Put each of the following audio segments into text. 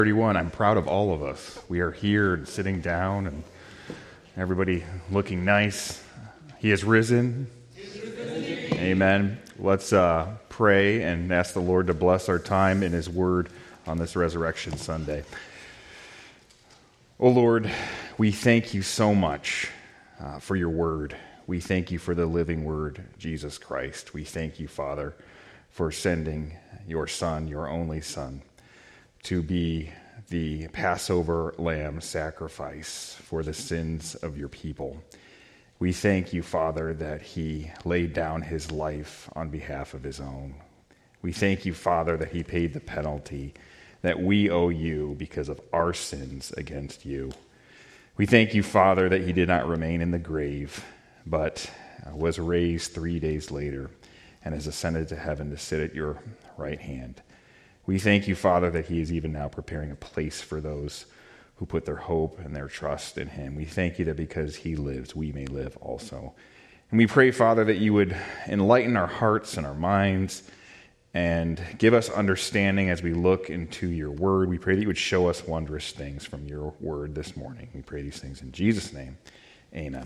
31. I'm proud of all of us. We are here and sitting down and everybody looking nice. He has risen. Amen. Let's pray and ask the Lord to bless our time in His Word on this Resurrection Sunday. Oh Lord, we thank you so much for your Word. We thank you for the living Word, Jesus Christ. We thank you, Father, for sending your Son, your only Son, to be the Passover lamb sacrifice for the sins of your people. We thank you, Father, that he laid down his life on behalf of his own. We thank you, Father, that he paid the penalty that we owe you because of our sins against you. We thank you, Father, that he did not remain in the grave, but was raised 3 days later and has ascended to heaven to sit at your right hand. We thank you, Father, that he is even now preparing a place for those who put their hope and their trust in him. We thank you that because he lives, we may live also. And we pray, Father, that you would enlighten our hearts and our minds and give us understanding as we look into your word. We pray that you would show us wondrous things from your word this morning. We pray these things in Jesus' name. Amen.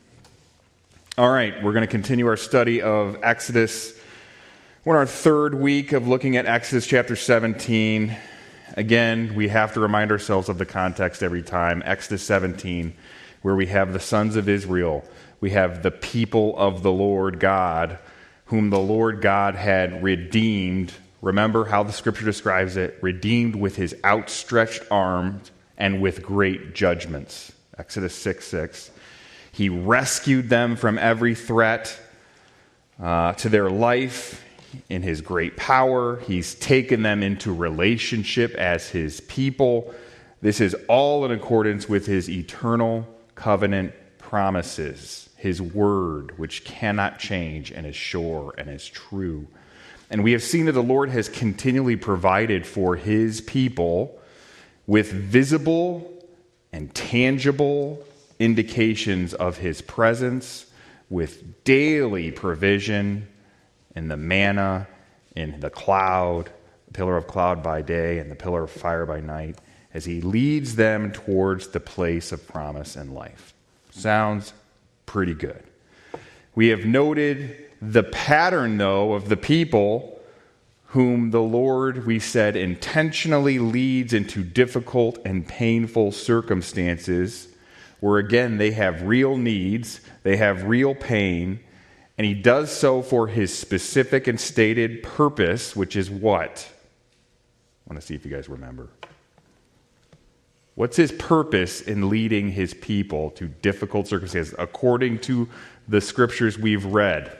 All right, we're going to continue our study of Exodus. We're in our third week of looking at Exodus chapter 17. Again, we have to remind ourselves of the context every time. Exodus 17, where we have the sons of Israel. We have the people of the Lord God, whom the Lord God had redeemed. Remember how the scripture describes it, redeemed with his outstretched arms and with great judgments. Exodus 6:6. He rescued them from every threat to their life. In his great power, he's taken them into relationship as his people. This is all in accordance with his eternal covenant promises, his word, which cannot change and is sure and is true. And we have seen that the Lord has continually provided for his people with visible and tangible indications of his presence, with daily provision in the manna, in the cloud, the pillar of cloud by day and the pillar of fire by night, as he leads them towards the place of promise and life. Sounds pretty good. We have noted the pattern, though, of the people whom the Lord, we said, intentionally leads into difficult and painful circumstances, where again they have real needs, they have real pain, and he does so for his specific and stated purpose, which is what? I want to see if you guys remember. What's his purpose in leading his people to difficult circumstances, according to the scriptures we've read?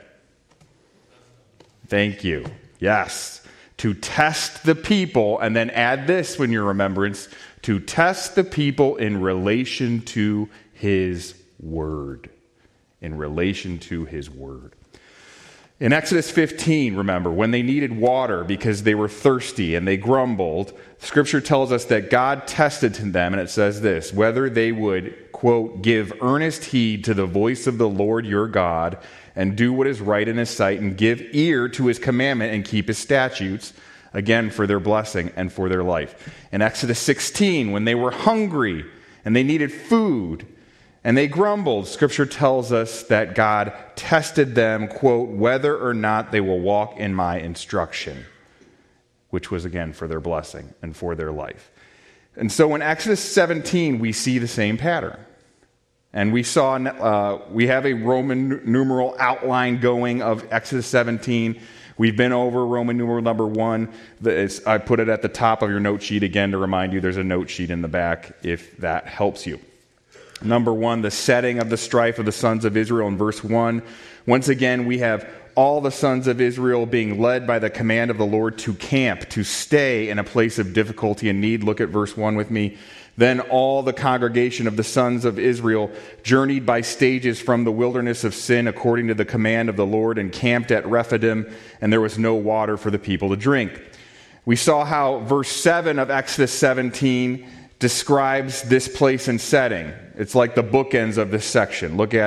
Thank you. Yes. To test the people, and then add this when your remembrance, to test the people in relation to his word. In relation to his word. In Exodus 15, remember, when they needed water because they were thirsty and they grumbled, Scripture tells us that God tested them, and it says this, whether they would, quote, give earnest heed to the voice of the Lord your God and do what is right in his sight and give ear to his commandment and keep his statutes, again, for their blessing and for their life. In Exodus 16, when they were hungry and they needed food, and they grumbled, Scripture tells us that God tested them, quote, whether or not they will walk in my instruction, which was, again, for their blessing and for their life. And so in Exodus 17, we see the same pattern. And we have a Roman numeral outline going of Exodus 17. We've been over Roman numeral number 1. I put it at the top of your note sheet again to remind you there's a note sheet in the back if that helps you. Number 1, the setting of the strife of the sons of Israel in verse 1. Once again, we have all the sons of Israel being led by the command of the Lord to camp, to stay in a place of difficulty and need. Look at verse 1 with me. Then all the congregation of the sons of Israel journeyed by stages from the wilderness of Sin according to the command of the Lord and camped at Rephidim, and there was no water for the people to drink. We saw how verse 7 of Exodus 17 describes this place and setting. It's like the bookends of this section. Look at it.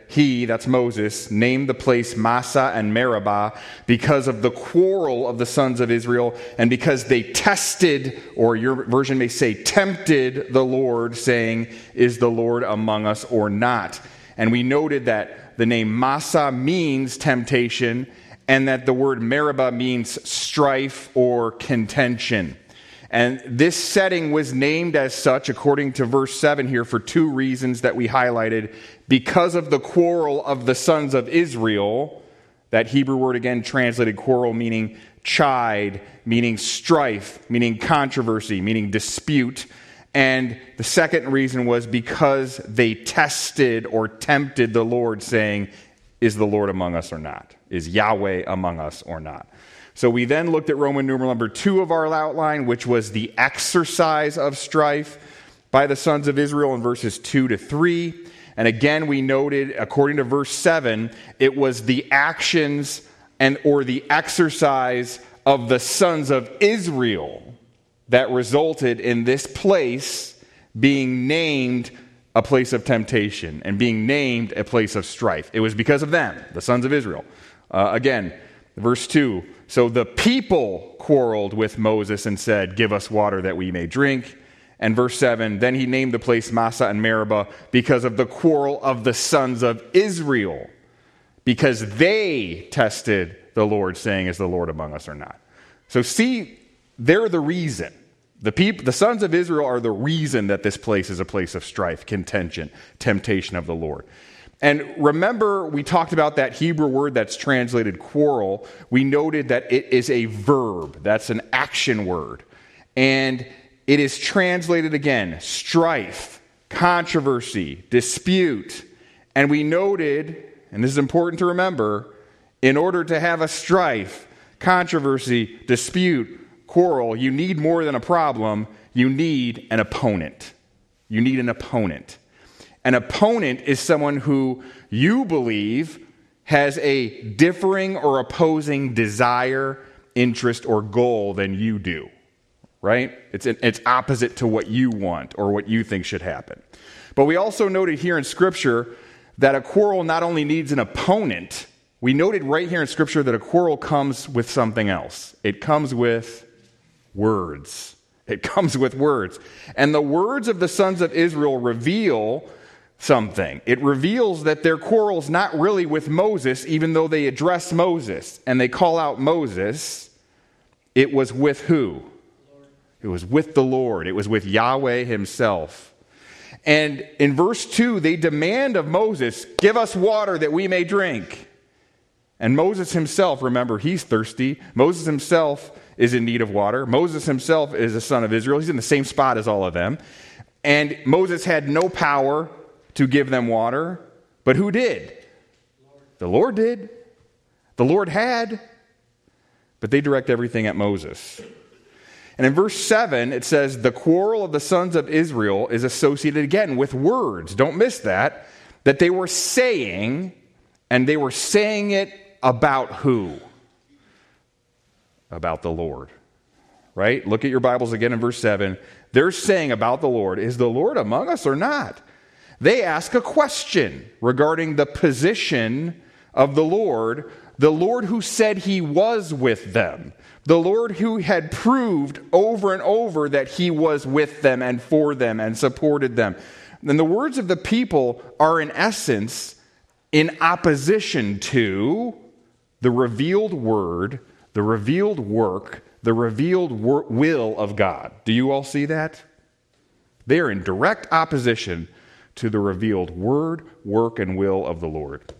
that's Moses, named the place Massah and Meribah because of the quarrel of the sons of Israel and because they tested, or your version may say tempted the Lord, saying, is the Lord among us or not? And we noted that the name Massah means temptation and that the word Meribah means strife or contention. And this setting was named as such, according to verse 7 here, for two reasons that we highlighted. Because of the quarrel of the sons of Israel, that Hebrew word again translated quarrel, meaning chide, meaning strife, meaning controversy, meaning dispute. And the second reason was because they tested or tempted the Lord, saying, is the Lord among us or not? Is Yahweh among us or not? So we then looked at Roman numeral number 2 of our outline, which was the exercise of strife by the sons of Israel in verses 2 to 3. And again, we noted, according to verse 7, it was the actions or the exercise of the sons of Israel that resulted in this place being named a place of temptation and being named a place of strife. It was because of them, the sons of Israel. Again, verse 2, so the people quarreled with Moses and said, give us water that we may drink. And verse 7, then he named the place Massah and Meribah because of the quarrel of the sons of Israel, because they tested the Lord, saying, is the Lord among us or not? So see, they're the reason. The sons of Israel are the reason that this place is a place of strife, contention, temptation of the Lord. And remember, we talked about that Hebrew word that's translated quarrel. We noted that it is a verb. That's an action word. And it is translated again, strife, controversy, dispute. And we noted, and this is important to remember, in order to have a strife, controversy, dispute, quarrel, you need more than a problem. You need an opponent. You need an opponent. An opponent is someone who you believe has a differing or opposing desire, interest, or goal than you do, right? It's opposite to what you want or what you think should happen. But we also noted here in Scripture that a quarrel not only needs an opponent, we noted right here in Scripture that a quarrel comes with something else. It comes with words. It comes with words. And the words of the sons of Israel reveal something. It reveals that their quarrel's not really with Moses, even though they address Moses and they call out Moses. It was with who? It was with the Lord. It was with Yahweh himself. And in verse 2, they demand of Moses, give us water that we may drink. And Moses himself, remember, he's thirsty. Moses himself is in need of water. Moses himself is a son of Israel. He's in the same spot as all of them. And Moses had no power to give them water. But who did? The Lord did. The Lord had. But they direct everything at Moses. And in verse 7, it says, the quarrel of the sons of Israel is associated again with words. Don't miss that. That they were saying, and they were saying it about who? About the Lord. Right? Look at your Bibles again in verse 7. They're saying about the Lord, is the Lord among us or not? They ask a question regarding the position of the Lord who said he was with them, the Lord who had proved over and over that he was with them and for them and supported them. And the words of the people are in essence in opposition to the revealed word, the revealed work, the revealed will of God. Do you all see that? They are in direct opposition to the revealed word, work, and will of the Lord.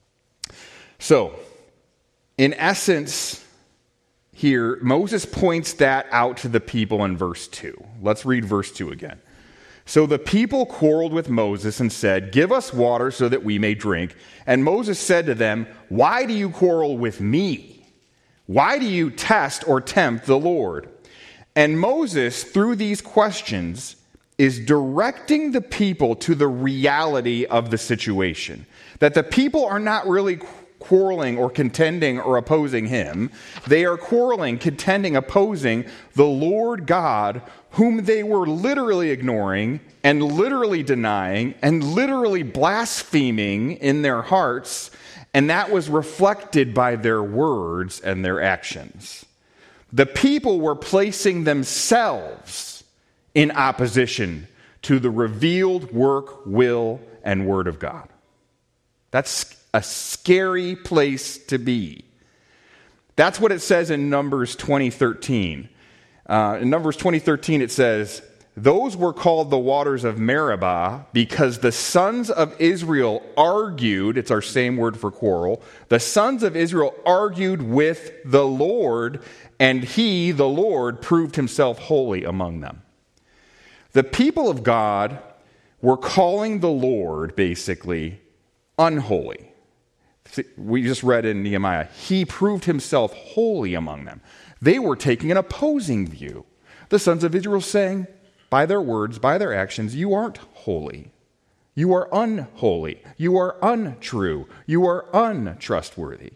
So, in essence, here, Moses points that out to the people in verse 2. Let's read verse 2 again. So the people quarreled with Moses and said, give us water so that we may drink. And Moses said to them, why do you quarrel with me? Why do you test or tempt the Lord? And Moses, through these questions, is directing the people to the reality of the situation. That the people are not really quarreling or contending or opposing him. They are quarreling, contending, opposing the Lord God, whom they were literally ignoring and literally denying and literally blaspheming in their hearts, and that was reflected by their words and their actions. The people were placing themselves in opposition to the revealed work, will, and word of God. That's a scary place to be. That's what it says in Numbers 20:13. In Numbers 20:13 it says, "Those were called the waters of Meribah because the sons of Israel argued," it's our same word for quarrel, "the sons of Israel argued with the Lord, and he, the Lord, proved himself holy among them." The people of God were calling the Lord, basically, unholy. We just read in Nehemiah, he proved himself holy among them. They were taking an opposing view. The sons of Israel saying, by their words, by their actions, you aren't holy. You are unholy. You are untrue. You are untrustworthy.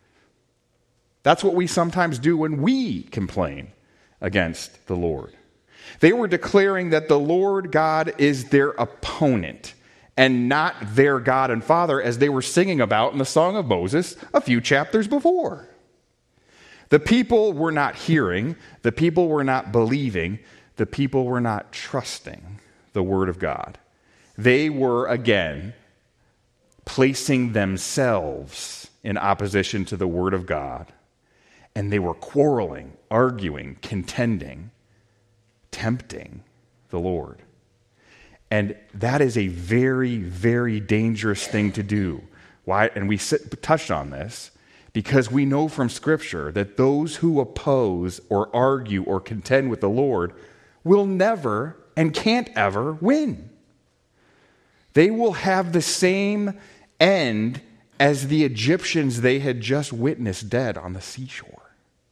That's what we sometimes do when we complain against the Lord. They were declaring that the Lord God is their opponent and not their God and Father, as they were singing about in the Song of Moses a few chapters before. The people were not hearing, the people were not believing, the people were not trusting the Word of God. They were, again, placing themselves in opposition to the Word of God, and they were quarreling, arguing, contending, tempting the Lord. And that is a very, very dangerous thing to do. Why? And we touched on this because we know from Scripture that those who oppose or argue or contend with the Lord will never and can't ever win. They will have the same end as the Egyptians they had just witnessed dead on the seashore.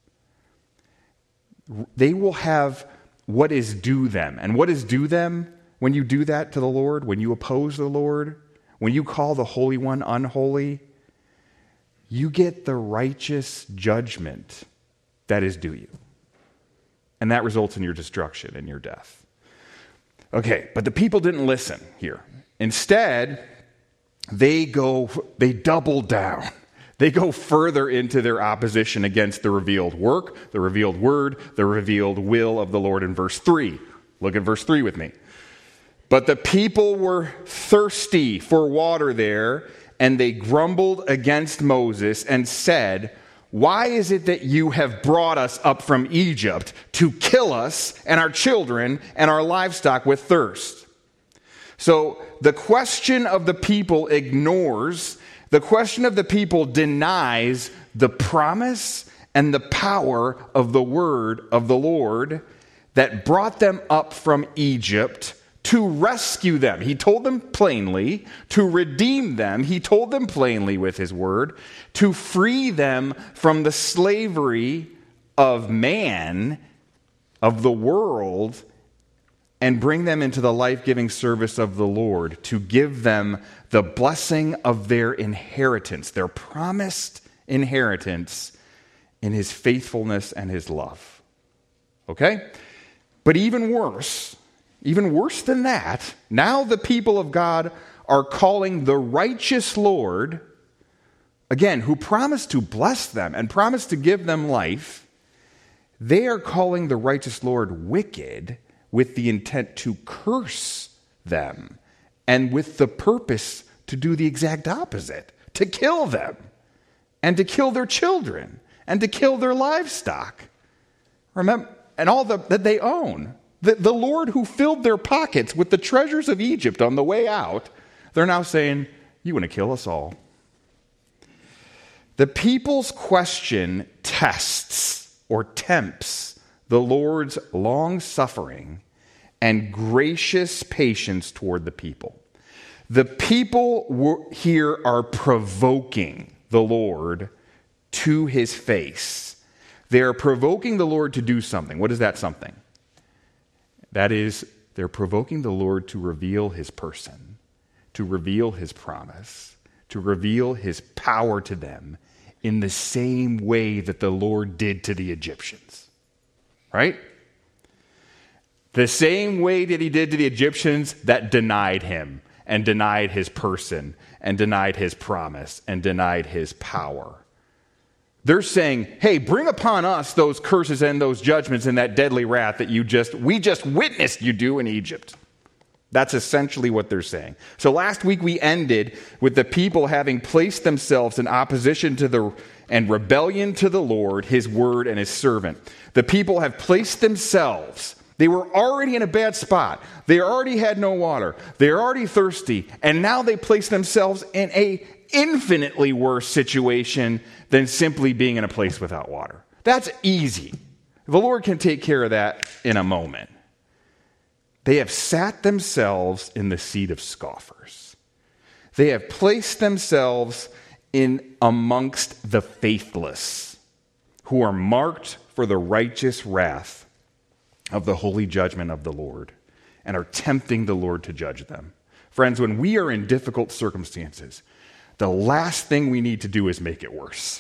They will have what is due them. And what is due them when you do that to the Lord, when you oppose the Lord, when you call the Holy One unholy? You get the righteous judgment that is due you. And that results in your destruction and your death. Okay, but the people didn't listen here. Instead, they double down. They go further into their opposition against the revealed work, the revealed word, the revealed will of the Lord in verse 3. Look at verse 3 with me. But the people were thirsty for water there, and they grumbled against Moses and said, "Why is it that you have brought us up from Egypt to kill us and our children and our livestock with thirst?" So the question of the people ignores, the question of the people denies the promise and the power of the word of the Lord that brought them up from Egypt to rescue them. He told them plainly, to redeem them. He told them plainly with his word, to free them from the slavery of man, of the world, and bring them into the life-giving service of the Lord, to give them the blessing of their inheritance, their promised inheritance in his faithfulness and his love. Okay? But even worse than that, now the people of God are calling the righteous Lord, again, who promised to bless them and promised to give them life, they are calling the righteous Lord wicked with the intent to curse them and with the purpose to do the exact opposite, to kill them and to kill their children and to kill their livestock. Remember, and all that they own. The Lord who filled their pockets with the treasures of Egypt on the way out, they're now saying, you want to kill us all. The people's question tests or tempts the Lord's long-suffering and gracious patience toward the people. The people here are provoking the Lord to his face. They are provoking the Lord to do something. What is that something? That is, they're provoking the Lord to reveal his person, to reveal his promise, to reveal his power to them in the same way that the Lord did to the Egyptians. Right? The same way that he did to the Egyptians that denied him and denied his person and denied his promise and denied his power. They're saying, hey, bring upon us those curses and those judgments and that deadly wrath that we just witnessed you do in Egypt. That's essentially what they're saying. So last week we ended with the people having placed themselves in opposition to and rebellion to the Lord, his word, and his servant. The people have placed themselves. They were already in a bad spot. They already had no water. They're already thirsty. And now they place themselves in a infinitely worse situation than simply being in a place without water. That's easy. The Lord can take care of that in a moment. They have sat themselves in the seat of scoffers. They have placed themselves in amongst the faithless, who are marked for the righteous wrath of the holy judgment of the Lord, and are tempting the Lord to judge them. Friends, when we are in difficult circumstances, the last thing we need to do is make it worse.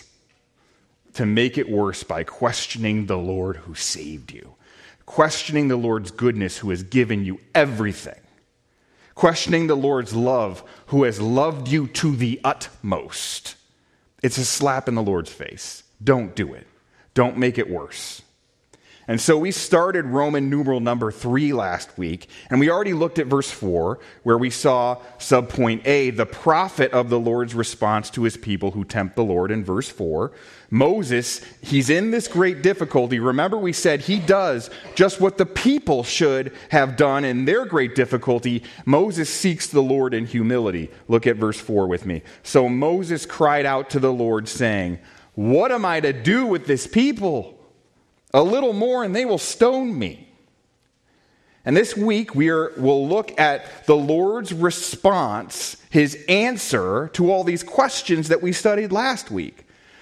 To make it worse by questioning the Lord who saved you. Questioning the Lord's goodness who has given you everything. Questioning the Lord's love who has loved you to the utmost. It's a slap in the Lord's face. Don't do it. Don't make it worse. And so we started Roman numeral number 3 last week, and we already looked at verse 4, where we saw subpoint A, the prophet of the Lord's response to his people who tempt the Lord in verse 4. Moses, he's in this great difficulty. Remember we said he does just what the people should have done in their great difficulty. Moses seeks the Lord in humility. Look at verse 4 with me. So Moses cried out to the Lord, saying, "What am I to do with this people? A little more and they will stone me." And this week we'll look at the Lord's response, his answer to all these questions that we studied last week.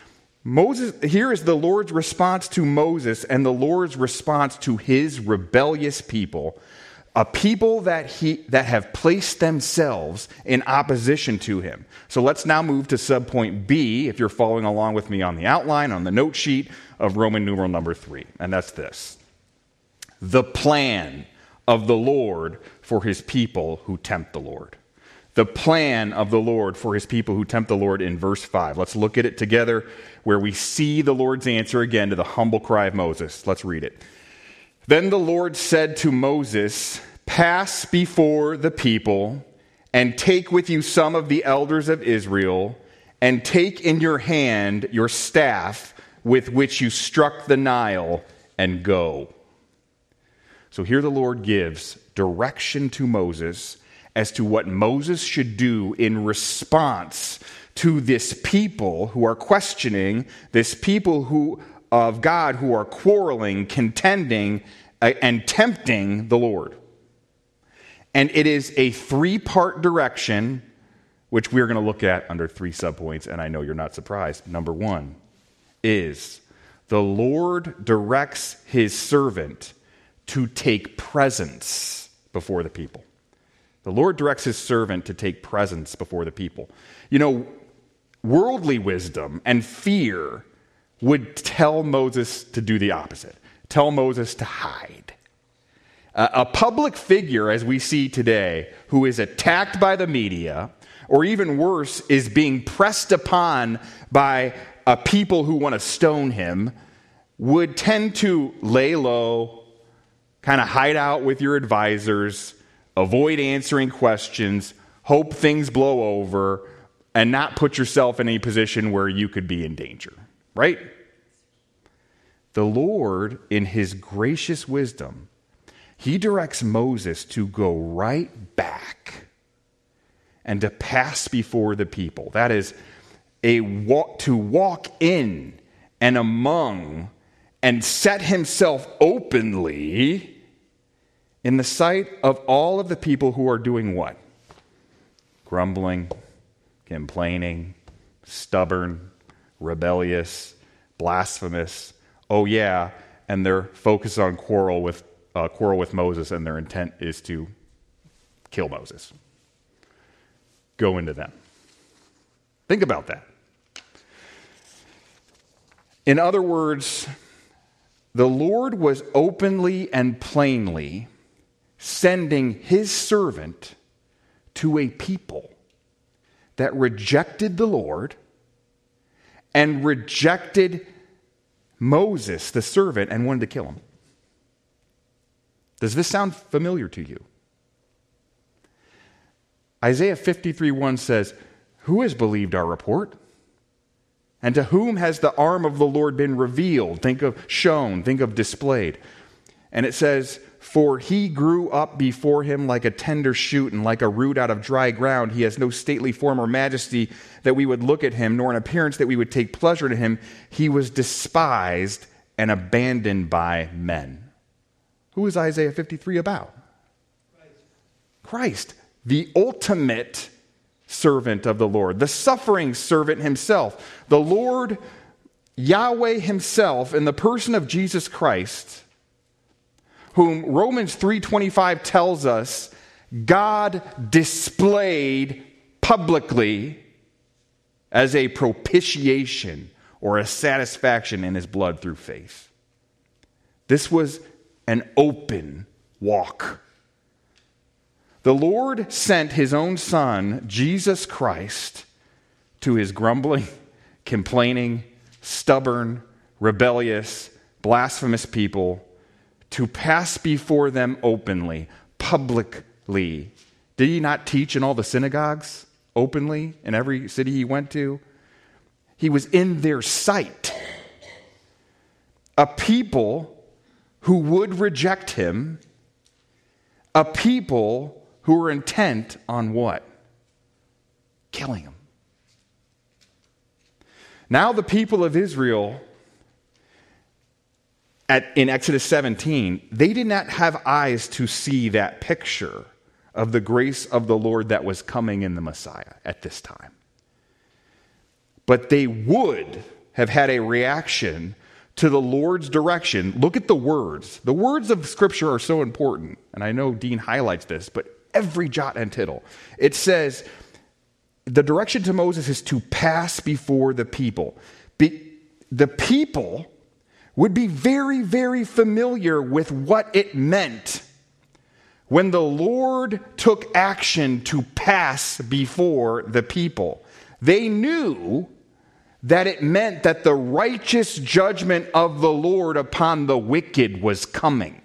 Here is the Lord's response to Moses and the Lord's response to his rebellious people, a people that have placed themselves in opposition to him. So let's now move to subpoint B, if you're following along with me on the outline, on the note sheet of Roman numeral number 3. And that's this: the plan of the Lord for his people who tempt the Lord. The plan of the Lord for his people who tempt the Lord in verse 5. Let's look at it together, where we see the Lord's answer again to the humble cry of Moses. Let's read it. Then the Lord said to Moses, "Pass before the people, and take with you some of the elders of Israel, and take in your hand your staff with which you struck the Nile, and go." So here the Lord gives direction to Moses as to what Moses should do in response to this people who are questioning, this people of God who are quarreling, contending, and tempting the Lord. And it is a 3-part direction, which we're going to look at under 3 subpoints, and I know you're not surprised. Number 1 is the Lord directs his servant to take presence before the people. The Lord directs his servant to take presence before the people. You know, worldly wisdom and fear would tell Moses to do the opposite. Tell Moses to hide. A public figure, as we see today, who is attacked by the media, or even worse, is being pressed upon by a people who want to stone him, would tend to lay low, kind of hide out with your advisors, avoid answering questions, hope things blow over, and not put yourself in a position where you could be in danger, right? The Lord, in his gracious wisdom, he directs Moses to go right back and to pass before the people. That is, to walk in and among and set himself openly in the sight of all of the people who are doing what? Grumbling, complaining, stubborn, rebellious, blasphemous. Oh yeah, and they're focused on quarrel with Moses, and their intent is to kill Moses. Go into them. Think about that. In other words, the Lord was openly and plainly sending his servant to a people that rejected the Lord and rejected Moses, the servant, and wanted to kill him. Does this sound familiar to you? Isaiah 53:1 says, "Who has believed our report? And to whom has the arm of the Lord been revealed?" Think of shown, think of displayed. And it says, "For he grew up before him like a tender shoot and like a root out of dry ground. He has no stately form or majesty that we would look at him, nor an appearance that we would take pleasure in him. He was despised and abandoned by men." Who is Isaiah 53 about? Christ, the ultimate servant of the Lord, the suffering servant himself, the Lord Yahweh himself in the person of Jesus Christ, whom Romans 3:25 tells us God displayed publicly as a propitiation or a satisfaction in his blood through faith. This was an open walk. The Lord sent his own Son, Jesus Christ, to his grumbling, complaining, stubborn, rebellious, blasphemous people to pass before them openly, publicly. Did he not teach in all the synagogues openly in every city he went to? He was in their sight. A people who would reject him, a people who were intent on what? Killing him. Now the people of Israel, in Exodus 17, they did not have eyes to see that picture of the grace of the Lord that was coming in the Messiah at this time. But they would have had a reaction to the Lord's direction. Look at the words. The words of Scripture are so important, and I know Dean highlights this, but every jot and tittle. It says, the direction to Moses is to pass before the people. The people would be very, very familiar with what it meant when the Lord took action to pass before the people. They knew that it meant that the righteous judgment of the Lord upon the wicked was coming.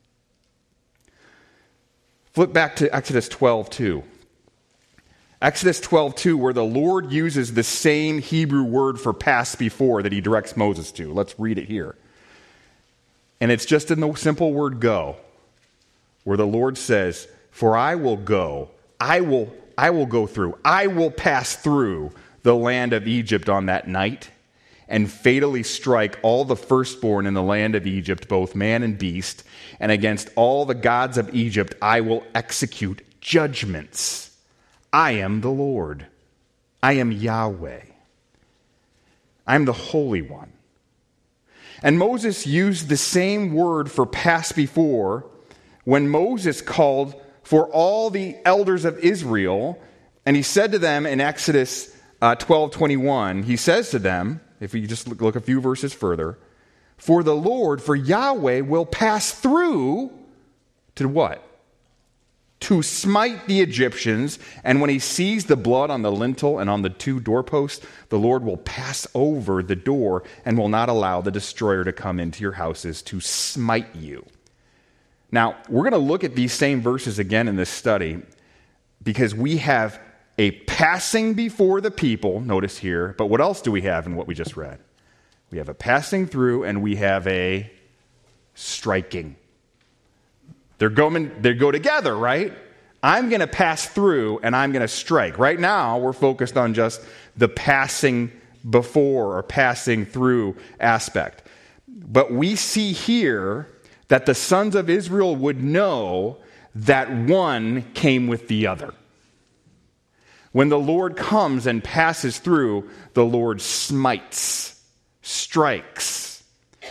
Flip back to Exodus 12:2. Exodus 12:2, where the Lord uses the same Hebrew word for pass before that he directs Moses to. Let's read it here. And it's just in the simple word go, where the Lord says, "For I will go, I will go through, I will pass through the land of Egypt on that night, and fatally strike all the firstborn in the land of Egypt, both man and beast, and against all the gods of Egypt I will execute judgments. I am the Lord. I am Yahweh. I am the Holy One." And Moses used the same word for pass before when Moses called for all the elders of Israel, and he said to them in Exodus 12:21, he says to them, if you just look a few verses further, "For the Lord, for Yahweh, will pass through," to what? "To smite the Egyptians, and when he sees the blood on the lintel and on the two doorposts, the Lord will pass over the door and will not allow the destroyer to come into your houses to smite you." Now, we're going to look at these same verses again in this study because we have a passing before the people, notice here, but what else do we have in what we just read? We have a passing through and we have a striking. They go together, right? I'm going to pass through and I'm going to strike. Right now, we're focused on just the passing before or passing through aspect. But we see here that the sons of Israel would know that one came with the other. When the Lord comes and passes through, the Lord smites, strikes.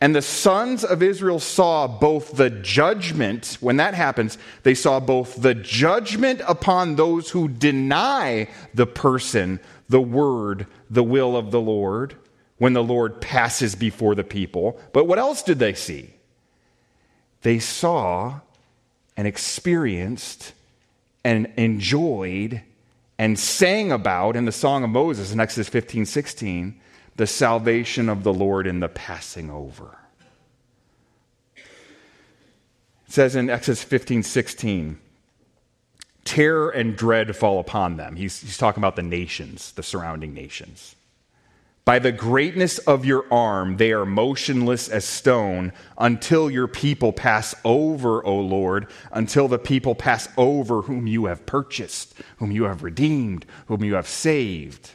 And the sons of Israel saw both the judgment, when that happens, they saw both the judgment upon those who deny the person, the word, the will of the Lord, when the Lord passes before the people. But what else did they see? They saw and experienced and enjoyed and sang about in the Song of Moses in Exodus 15:16, the salvation of the Lord in the passing over. It says in Exodus 15:16, terror and dread fall upon them. He's talking about the nations, the surrounding nations. By the greatness of your arm, they are motionless as stone until your people pass over, O Lord, until the people pass over whom you have purchased, whom you have redeemed, whom you have saved.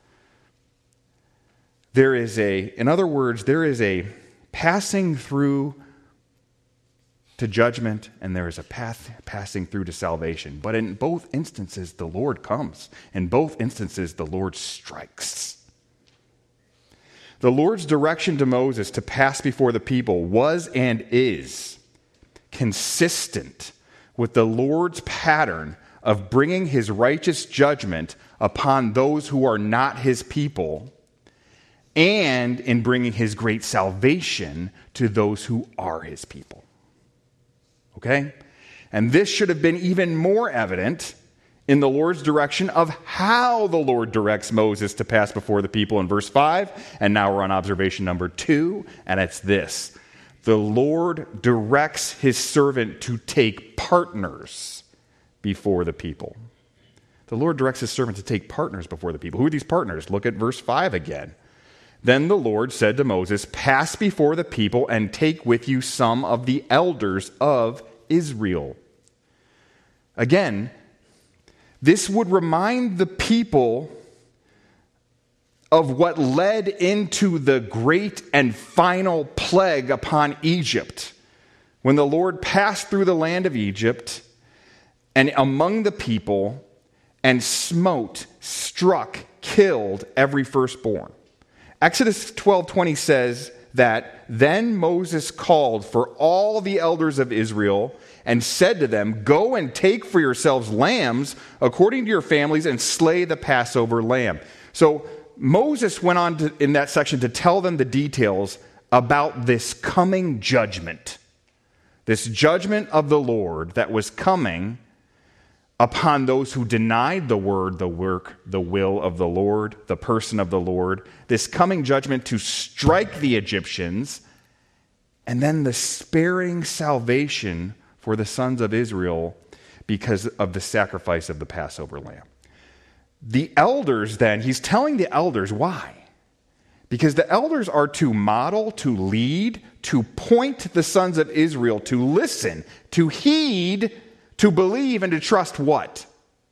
In other words, there is a passing through to judgment, and there is a passing through to salvation. But in both instances, the Lord comes. In both instances, the Lord strikes. The Lord's direction to Moses to pass before the people was and is consistent with the Lord's pattern of bringing his righteous judgment upon those who are not his people, and in bringing his great salvation to those who are his people. Okay? And this should have been even more evident in the Lord's direction of how the Lord directs Moses to pass before the people in verse 5. And now we're on observation number 2, and it's this. The Lord directs his servant to take partners before the people. The Lord directs his servant to take partners before the people. Who are these partners? Look at verse 5 again. Then the Lord said to Moses, pass before the people and take with you some of the elders of Israel. Again, this would remind the people of what led into the great and final plague upon Egypt. When the Lord passed through the land of Egypt and among the people and smote, struck, killed every firstborn. Exodus 12:20 says that then Moses called for all the elders of Israel and said to them, go and take for yourselves lambs according to your families and slay the Passover lamb. So Moses went on in that section to tell them the details about this coming judgment. This judgment of the Lord that was coming upon those who denied the word, the work, the will of the Lord, the person of the Lord. This coming judgment to strike the Egyptians, and then the sparing salvation for the sons of Israel because of the sacrifice of the Passover lamb. The elders then, he's telling the elders why. Because the elders are to model, to lead, to point the sons of Israel to listen, to heed, to believe, and to trust what?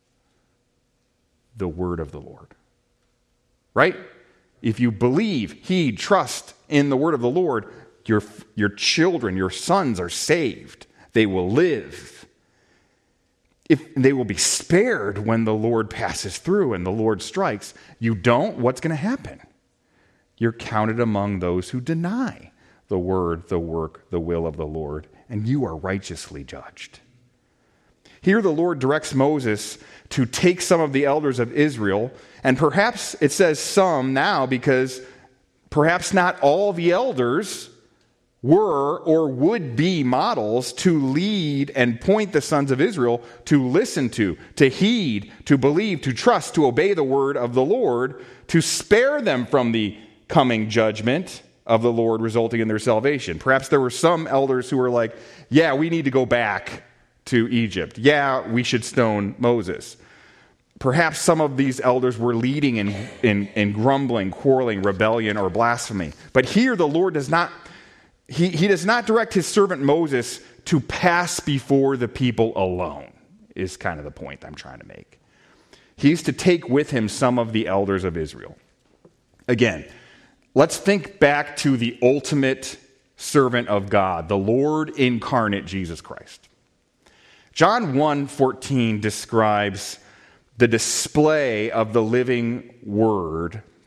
The word of the Lord. Right? If you believe, heed, trust in the word of the Lord, your children, your sons are saved. They will live. They will be spared when the Lord passes through and the Lord strikes. You don't, what's going to happen? You're counted among those who deny the word, the work, the will of the Lord, and you are righteously judged. Here the Lord directs Moses to take some of the elders of Israel, and perhaps it says some now because perhaps not all the elders were or would be models to lead and point the sons of Israel to listen to heed, to believe, to trust, to obey the word of the Lord, to spare them from the coming judgment of the Lord resulting in their salvation. Perhaps there were some elders who were like, yeah, we need to go back to Egypt. Yeah, we should stone Moses. Perhaps some of these elders were leading in grumbling, quarreling, rebellion, or blasphemy. But here the Lord does not, he does not direct his servant Moses to pass before the people alone, is kind of the point I'm trying to make. He's to take with him some of the elders of Israel. Again, let's think back to the ultimate servant of God, the Lord incarnate, Jesus Christ. John 1:14 describes the display of the living word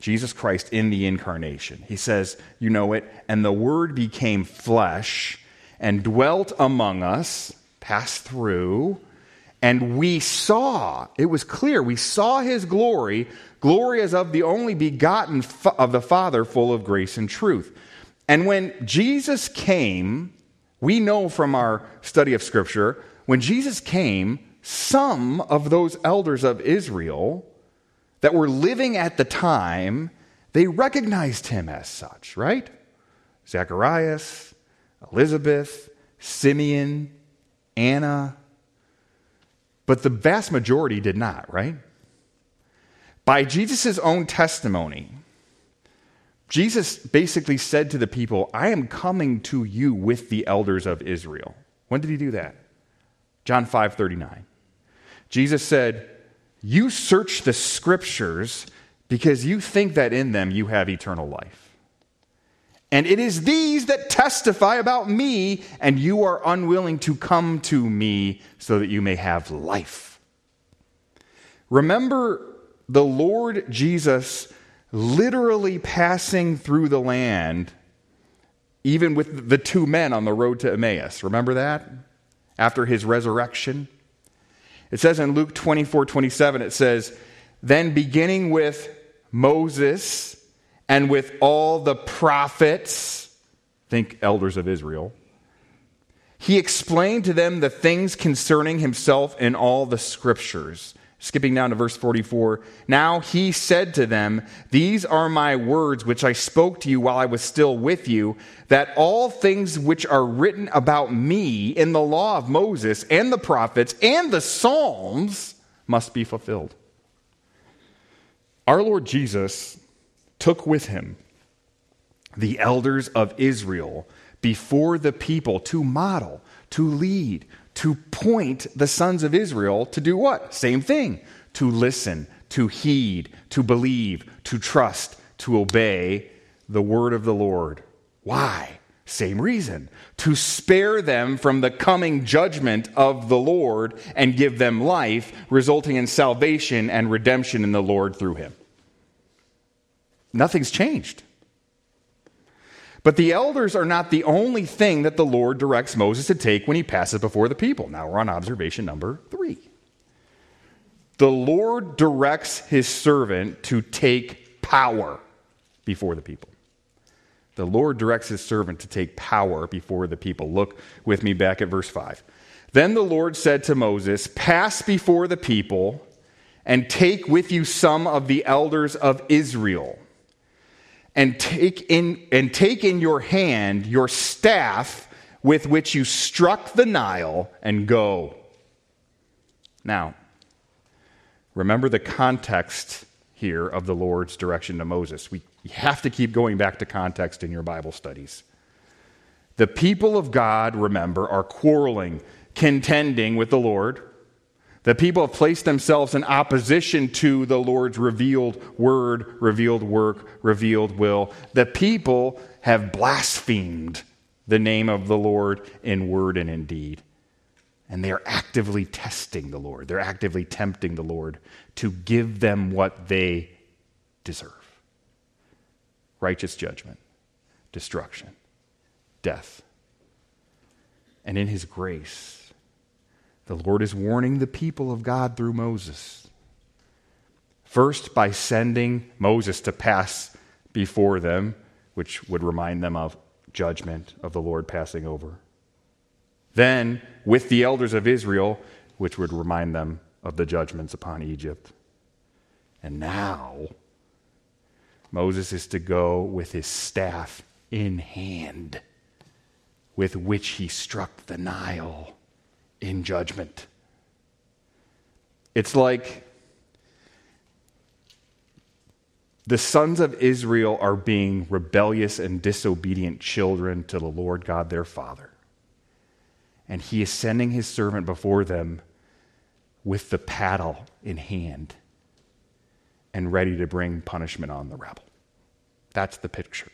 Jesus Christ in the incarnation. He says, you know it, and the Word became flesh and dwelt among us, passed through, and we saw, it was clear, we saw his glory, glory as of the only begotten of the Father, full of grace and truth. And when Jesus came, we know from our study of Scripture, when Jesus came, some of those elders of Israel that were living at the time, they recognized him as such, right? Zacharias, Elizabeth, Simeon, Anna. But the vast majority did not, right? By Jesus' own testimony, Jesus basically said to the people, I am coming to you with the elders of Israel. When did he do that? John 5:39. Jesus said, you search the Scriptures because you think that in them you have eternal life. And it is these that testify about me, and you are unwilling to come to me so that you may have life. Remember the Lord Jesus literally passing through the land, even with the two men on the road to Emmaus. Remember that? After his resurrection. It says in Luke 24:27, it says, then beginning with Moses and with all the prophets, think elders of Israel, he explained to them the things concerning himself in all the Scriptures. Skipping down to verse 44, now he said to them, these are my words which I spoke to you while I was still with you, that all things which are written about me in the law of Moses and the prophets and the Psalms must be fulfilled. Our Lord Jesus took with him the elders of Israel before the people to model, to lead, to point the sons of Israel to do what? Same thing. To listen, to heed, to believe, to trust, to obey the word of the Lord. Why? Same reason. To spare them from the coming judgment of the Lord and give them life, resulting in salvation and redemption in the Lord through him. Nothing's changed. But the elders are not the only thing that the Lord directs Moses to take when he passes before the people. Now we're on observation number 3. The Lord directs his servant to take power before the people. The Lord directs his servant to take power before the people. Look with me back at verse 5. Then the Lord said to Moses, pass before the people and take with you some of the elders of Israel. And take in your hand your staff with which you struck the Nile, and go. Now, remember the context here of the Lord's direction to Moses. We have to keep going back to context in your Bible studies. The people of God, remember, are quarreling, contending with the Lord. The people have placed themselves in opposition to the Lord's revealed word, revealed work, revealed will. The people have blasphemed the name of the Lord in word and in deed. And they are actively testing the Lord. They're actively tempting the Lord to give them what they deserve. Righteous judgment, destruction, death. And in his grace, the Lord is warning the people of God through Moses. First, by sending Moses to pass before them, which would remind them of judgment of the Lord passing over. Then, with the elders of Israel, which would remind them of the judgments upon Egypt. And now, Moses is to go with his staff in hand, with which he struck the Nile in judgment. It's like the sons of Israel are being rebellious and disobedient children to the Lord God their Father. And he is sending his servant before them with the paddle in hand and ready to bring punishment on the rebel. That's the picture.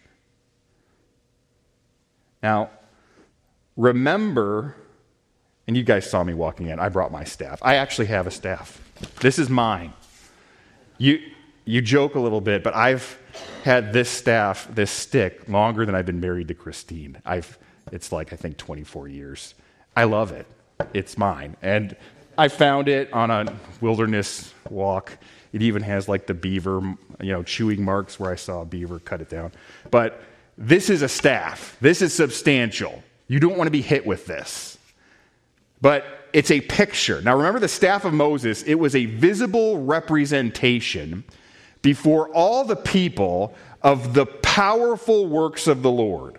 Now, remember, and you guys saw me walking in. I brought my staff. I actually have a staff. This is mine. you joke a little bit, but I've had this stick, longer than I've been married to Christine. It's like, I think, 24 years. I love it. It's mine. And I found it on a wilderness walk. It even has like the beaver, chewing marks where I saw a beaver cut it down. But this is a staff. This is substantial. You don't want to be hit with this. But it's a picture. Now remember the staff of Moses, it was a visible representation before all the people of the powerful works of the Lord.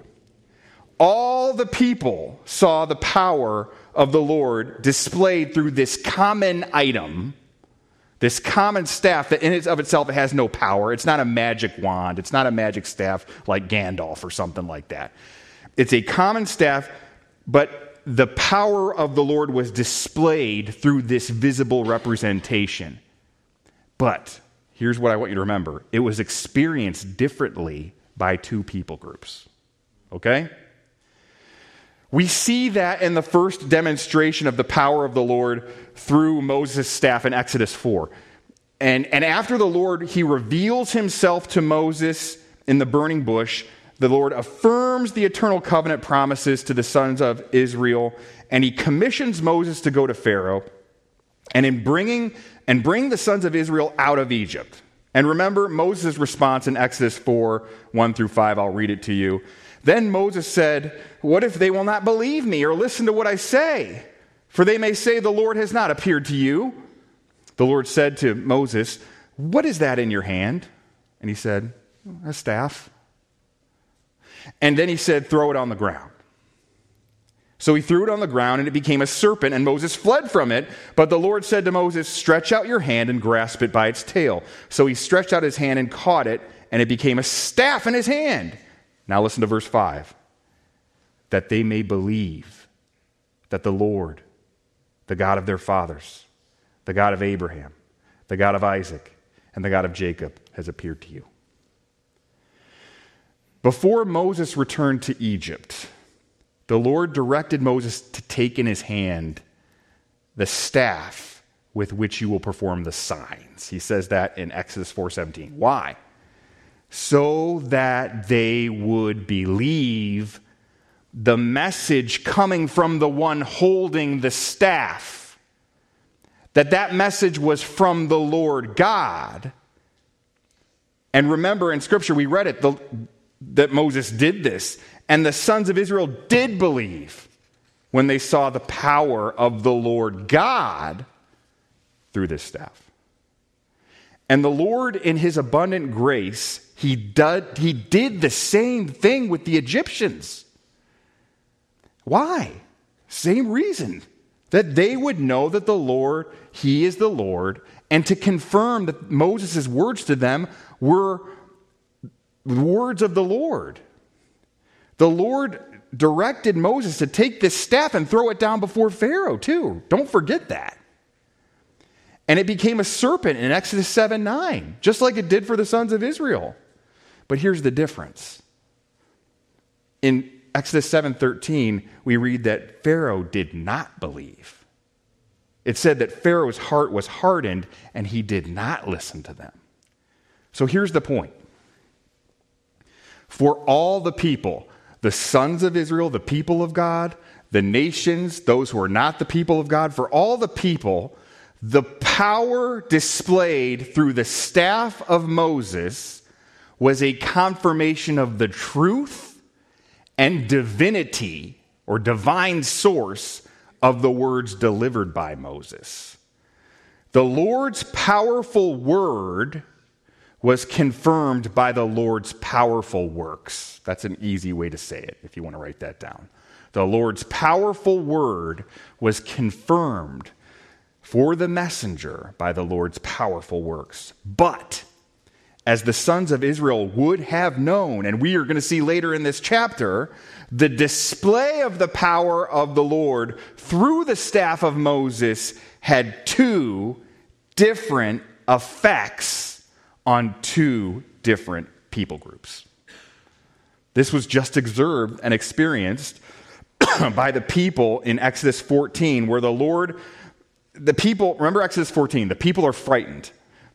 All the people saw the power of the Lord displayed through this common item, this common staff that in and of itself it has no power. It's not a magic wand. It's not a magic staff like Gandalf or something like that. It's a common staff, but the power of the Lord was displayed through this visible representation. But here's what I want you to remember. It was experienced differently by two people groups. Okay? We see that in the first demonstration of the power of the Lord through Moses' staff in Exodus 4. And after the Lord, he reveals himself to Moses in the burning bush. The Lord affirms the eternal covenant promises to the sons of Israel, and he commissions Moses to go to Pharaoh and bring the sons of Israel out of Egypt. And remember Moses' response in Exodus 4, 1 through 5. I'll read it to you. Then Moses said, "What if they will not believe me or listen to what I say? For they may say, 'The Lord has not appeared to you.'" The Lord said to Moses, "What is that in your hand?" And he said, "A staff." And then he said, "Throw it on the ground." So he threw it on the ground, and it became a serpent, and Moses fled from it. But the Lord said to Moses, "Stretch out your hand and grasp it by its tail." So he stretched out his hand and caught it, and it became a staff in his hand. Now listen to verse 5. "That they may believe that the Lord, the God of their fathers, the God of Abraham, the God of Isaac, and the God of Jacob has appeared to you." Before Moses returned to Egypt, the Lord directed Moses to take in his hand the staff with which you will perform the signs. He says that in Exodus 4:17. Why? So that they would believe the message coming from the one holding the staff. That message was from the Lord God. And remember in Scripture, we read it, that Moses did this. And the sons of Israel did believe when they saw the power of the Lord God through this staff. And the Lord, in his abundant grace, he did the same thing with the Egyptians. Why? Same reason. That they would know that the Lord, he is the Lord, and to confirm that Moses' words to them were words of the Lord. The Lord directed Moses to take this staff and throw it down before Pharaoh, too. Don't forget that. And it became a serpent in Exodus 7:9, just like it did for the sons of Israel. But here's the difference. In Exodus 7:13, we read that Pharaoh did not believe. It said that Pharaoh's heart was hardened, and he did not listen to them. So here's the point. For all the people, the sons of Israel, the people of God, the nations, those who are not the people of God, for all the people, the power displayed through the staff of Moses was a confirmation of the truth and divinity or divine source of the words delivered by Moses. The Lord's powerful word was confirmed by the Lord's powerful works. That's an easy way to say it, if you want to write that down. The Lord's powerful word was confirmed for the messenger by the Lord's powerful works. But, as the sons of Israel would have known, and we are going to see later in this chapter, the display of the power of the Lord through the staff of Moses had two different effects on two different people groups. This was just observed and experienced by the people in Exodus 14, where the people, remember Exodus 14, the people are frightened.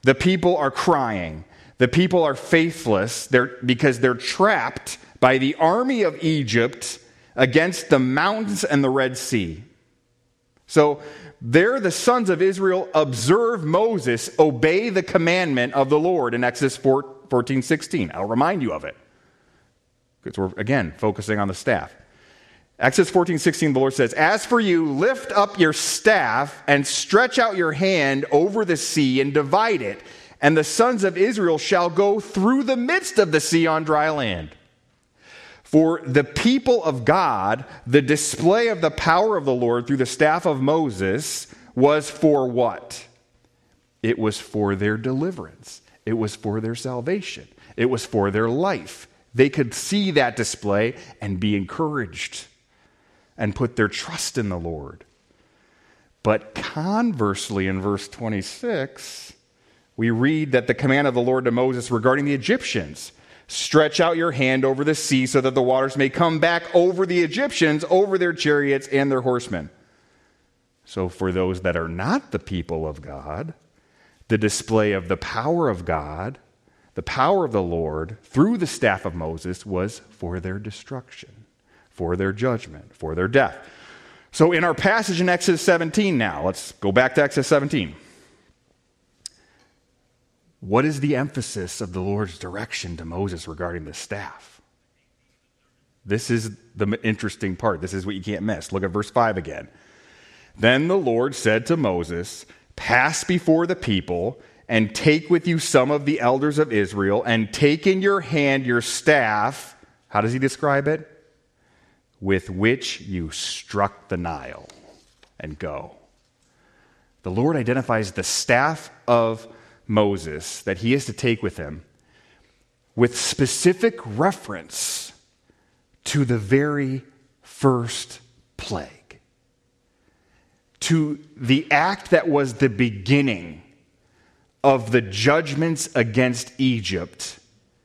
The people are crying. The people are faithless because they're trapped by the army of Egypt against the mountains and the Red Sea. So there the sons of Israel observe Moses obey the commandment of the Lord in Exodus 14:16. I'll remind you of it, because we're, again, focusing on the staff. Exodus 14:16, the Lord says, "As for you, lift up your staff and stretch out your hand over the sea and divide it, and the sons of Israel shall go through the midst of the sea on dry land." For the people of God, the display of the power of the Lord through the staff of Moses was for what? It was for their deliverance. It was for their salvation. It was for their life. They could see that display and be encouraged and put their trust in the Lord. But conversely, in verse 26, we read that the command of the Lord to Moses regarding the Egyptians, "Stretch out your hand over the sea so that the waters may come back over the Egyptians, over their chariots and their horsemen." So for those that are not the people of God, the display of the power of God, the power of the Lord through the staff of Moses was for their destruction, for their judgment, for their death. So in our passage in Exodus 17 now, let's go back to Exodus 17. What is the emphasis of the Lord's direction to Moses regarding the staff? This is the interesting part. This is what you can't miss. Look at verse 5 again. "Then the Lord said to Moses, 'Pass before the people and take with you some of the elders of Israel and take in your hand your staff.'" How does he describe it? "With which you struck the Nile, and go." The Lord identifies the staff of Moses that he is to take with him with specific reference to the very first plague, to the act that was the beginning of the judgments against Egypt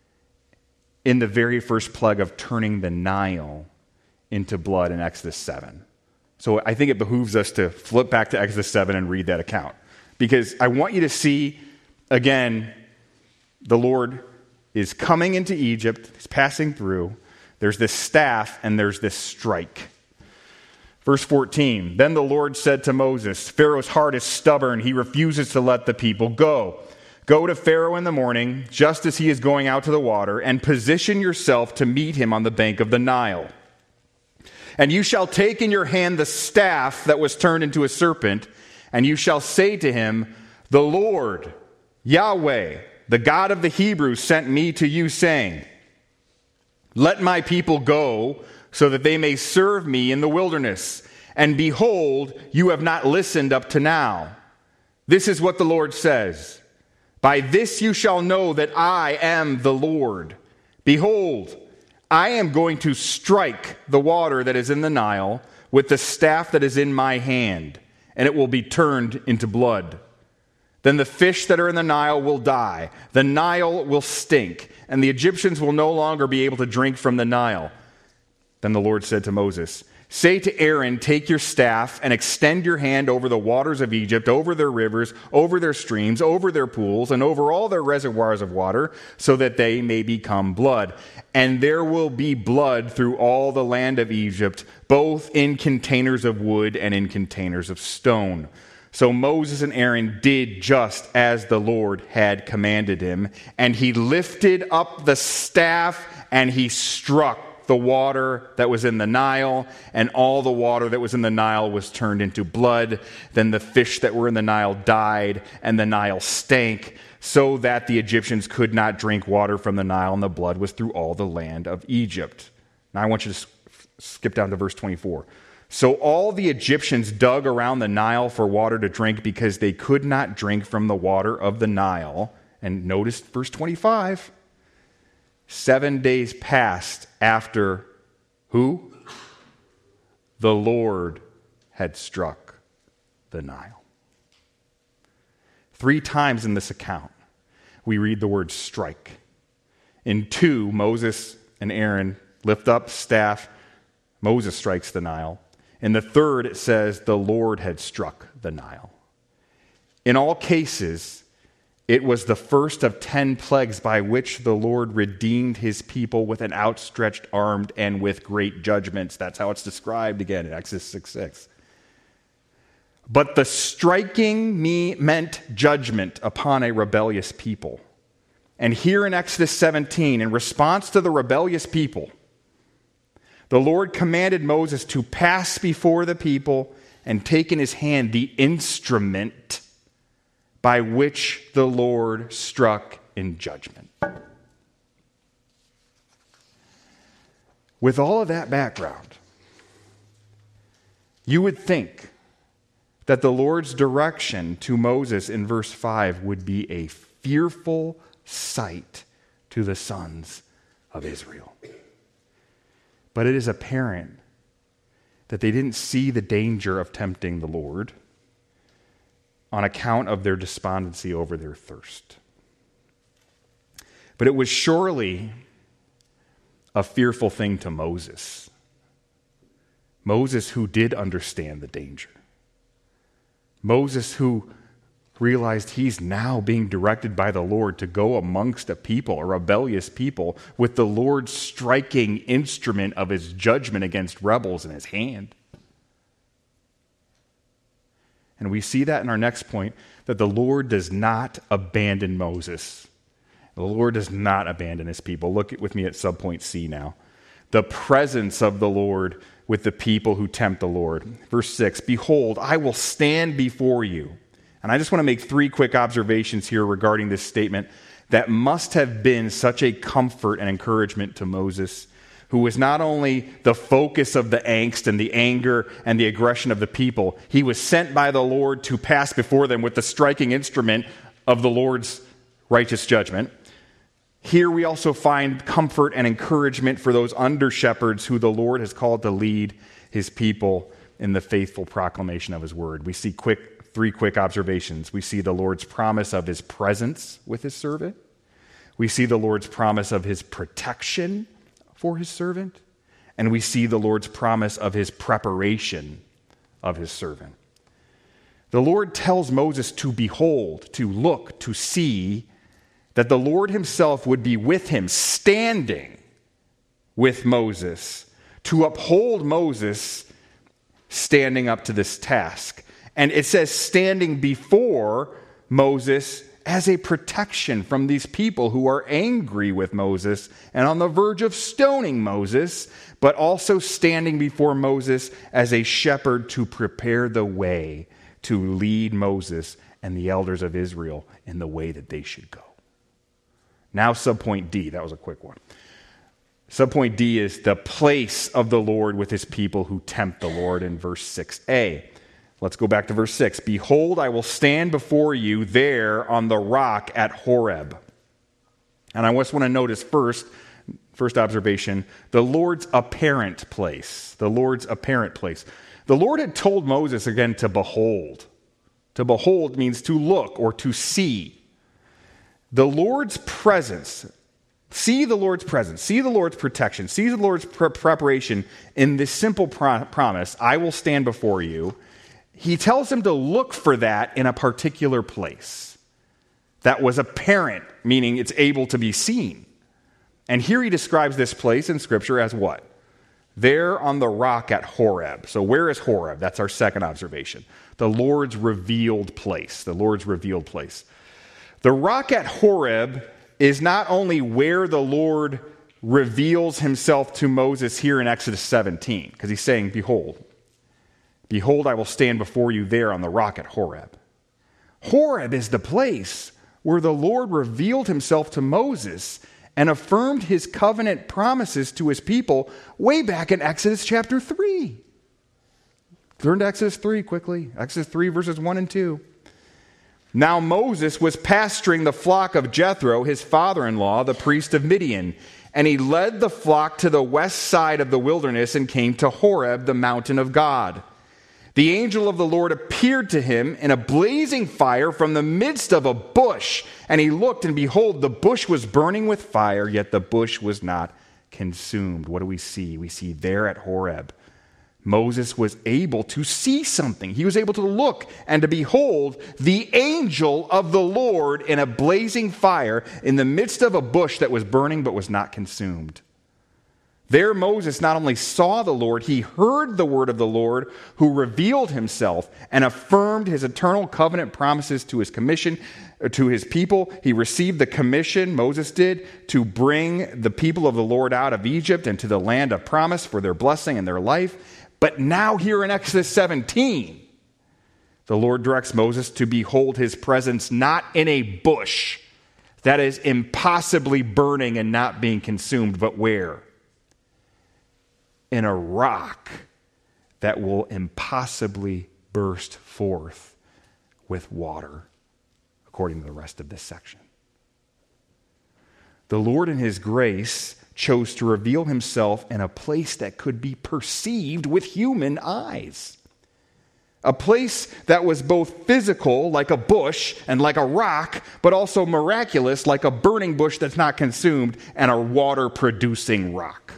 in the very first plague of turning the Nile into blood in Exodus 7. So I think it behooves us to flip back to Exodus 7 and read that account, because I want you to see, again, the Lord is coming into Egypt. He's passing through. There's this staff and there's this strike. Verse 14, "Then the Lord said to Moses, 'Pharaoh's heart is stubborn. He refuses to let the people go. Go to Pharaoh in the morning, just as he is going out to the water, and position yourself to meet him on the bank of the Nile. And you shall take in your hand the staff that was turned into a serpent, and you shall say to him, "The Lord, Yahweh, the God of the Hebrews, sent me to you, saying, let my people go so that they may serve me in the wilderness. And behold, you have not listened up to now. This is what the Lord says. By this you shall know that I am the Lord. Behold, I am going to strike the water that is in the Nile with the staff that is in my hand, and it will be turned into blood. Then the fish that are in the Nile will die. The Nile will stink, and the Egyptians will no longer be able to drink from the Nile. Then the Lord said to Moses, say to Aaron, take your staff and extend your hand over the waters of Egypt, over their rivers, over their streams, over their pools, and over all their reservoirs of water, so that they may become blood. And there will be blood through all the land of Egypt, both in containers of wood and in containers of stone. So Moses and Aaron did just as the Lord had commanded him, and he lifted up the staff and he struck the water that was in the Nile, and all the water that was in the Nile was turned into blood. Then the fish that were in the Nile died, and the Nile stank, so that the Egyptians could not drink water from the Nile, and the blood was through all the land of Egypt. Now I want you to skip down to verse 24. So all the Egyptians dug around the Nile for water to drink, because they could not drink from the water of the Nile. And notice verse 25. 7 days passed after who? The Lord had struck the Nile. 3 times in this account, we read the word strike. In 2, Moses and Aaron lift up staff. Moses strikes the Nile. In the 3rd, it says the Lord had struck the Nile. In all cases, It was the first of 10 plagues by which the Lord redeemed his people with an outstretched arm and with great judgments. That's how it's described again in Exodus 6:6. But the striking meant judgment upon a rebellious people. And here in Exodus 17, in response to the rebellious people, the Lord commanded Moses to pass before the people and take in his hand the instrument by which the Lord struck in judgment. With all of that background, you would think that the Lord's direction to Moses in verse 5 would be a fearful sight to the sons of Israel. But it is apparent that they didn't see the danger of tempting the Lord on account of their despondency over their thirst. But it was surely a fearful thing to Moses. Moses who did understand the danger. Moses who realized he's now being directed by the Lord to go amongst a people, a rebellious people, with the Lord's striking instrument of his judgment against rebels in his hand. And we see that in our next point, that the Lord does not abandon Moses. The Lord does not abandon his people. Look with me at subpoint C now. The presence of the Lord with the people who tempt the Lord. Verse 6, behold, I will stand before you. And I just want to make 3 quick observations here regarding this statement that must have been such a comfort and encouragement to Moses, who was not only the focus of the angst and the anger and the aggression of the people, he was sent by the Lord to pass before them with the striking instrument of the Lord's righteous judgment. Here we also find comfort and encouragement for those under-shepherds who the Lord has called to lead his people in the faithful proclamation of his word. We see 3 quick observations. We see the Lord's promise of his presence with his servant. We see the Lord's promise of his protection for his servant. And we see the Lord's promise of his preparation of his servant. The Lord tells Moses to behold, to look, to see that the Lord himself would be with him, standing with Moses, to uphold Moses standing up to this task. And it says standing before Moses as a protection from these people who are angry with Moses and on the verge of stoning Moses, but also standing before Moses as a shepherd to prepare the way to lead Moses and the elders of Israel in the way that they should go. Now subpoint D. That was a quick one. Subpoint D is the place of the Lord with his people who tempt the Lord in verse 6a. Let's go back to verse 6. Behold, I will stand before you there on the rock at Horeb. And I just want to notice first observation, the Lord's apparent place. The Lord's apparent place. The Lord had told Moses again to behold. To behold means to look or to see. The Lord's presence, see the Lord's presence, see the Lord's protection, see the Lord's preparation in this simple promise, I will stand before you. He tells him to look for that in a particular place that was apparent, meaning it's able to be seen. And here he describes this place in Scripture as what? There on the rock at Horeb. So where is Horeb? That's our second observation. The Lord's revealed place. The Lord's revealed place. The rock at Horeb is not only where the Lord reveals himself to Moses here in Exodus 17, because he's saying, behold, I will stand before you there on the rock at Horeb. Horeb is the place where the Lord revealed himself to Moses and affirmed his covenant promises to his people way back in Exodus chapter 3. Turn to Exodus 3 quickly. Exodus 3 verses 1 and 2. Now Moses was pasturing the flock of Jethro, his father-in-law, the priest of Midian, and he led the flock to the west side of the wilderness and came to Horeb, the mountain of God. The angel of the Lord appeared to him in a blazing fire from the midst of a bush, and he looked, and behold, the bush was burning with fire, yet the bush was not consumed. What do we see? We see there at Horeb Moses was able to see something. He was able to look and to behold the angel of the Lord in a blazing fire in the midst of a bush that was burning but was not consumed. There Moses not only saw the Lord, he heard the word of the Lord, who revealed himself and affirmed his eternal covenant promises to his commission, to his people. He received the commission, Moses did, to bring the people of the Lord out of Egypt and to the land of promise for their blessing and their life. But now here in Exodus 17, the Lord directs Moses to behold his presence not in a bush that is impossibly burning and not being consumed, but where? In a rock that will impossibly burst forth with water, according to the rest of this section. The Lord in his grace chose to reveal himself in a place that could be perceived with human eyes. A place that was both physical, like a bush, and like a rock, but also miraculous, like a burning bush that's not consumed, and a water-producing rock.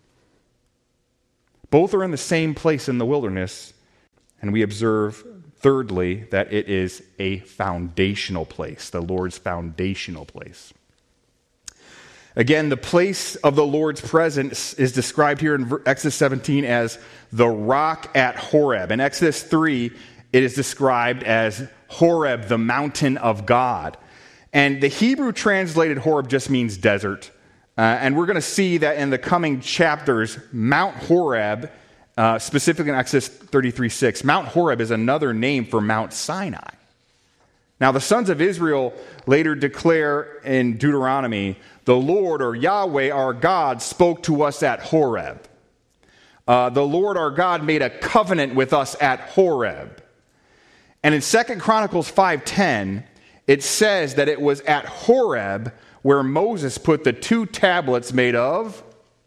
Both are in the same place in the wilderness, and we observe, thirdly, that it is a foundational place, the Lord's foundational place. Again, the place of the Lord's presence is described here in Exodus 17 as the rock at Horeb. In Exodus 3, it is described as Horeb, the mountain of God. And the Hebrew translated Horeb just means desert. And we're going to see that in the coming chapters, Mount Horeb, specifically in Exodus 33:6, Mount Horeb is another name for Mount Sinai. Now, the sons of Israel later declare in Deuteronomy, the Lord, or Yahweh, our God, spoke to us at Horeb. The Lord, our God, made a covenant with us at Horeb. And in 2 Chronicles 5:10, it says that it was at Horeb where Moses put the 2 tablets made of,